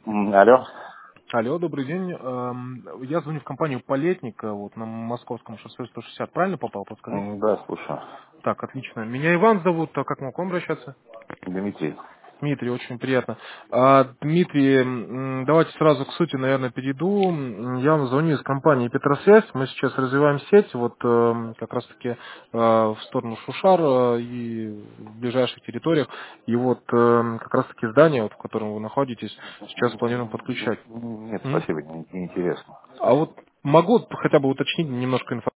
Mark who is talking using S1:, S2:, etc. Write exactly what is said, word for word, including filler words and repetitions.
S1: М, Алло.
S2: Алло, добрый день. Эм, Я звоню в компанию «Полетник», э, вот на Московском шоссе сто шестьдесят. Правильно попал, подскажите?
S1: М, Да, слушаю.
S2: Так, отлично. Меня Иван зовут, а как могу к вам обращаться?
S1: Дмитрий.
S2: Дмитрий, очень приятно. А, Дмитрий, м, давайте сразу к сути, наверное, перейду. М, Я вам звоню из компании «Петросвязь». Мы сейчас развиваем сеть, вот эм, как раз-таки э, в сторону Шушар э, и в ближайших территориях. И вот эм, как раз-таки здание, вот, в котором вы находитесь, сейчас планируем подключать.
S1: М, Нет,
S2: М?
S1: спасибо, не, не интересно.
S2: А вот
S1: Спасибо.
S2: могу хотя бы уточнить немножко информацию.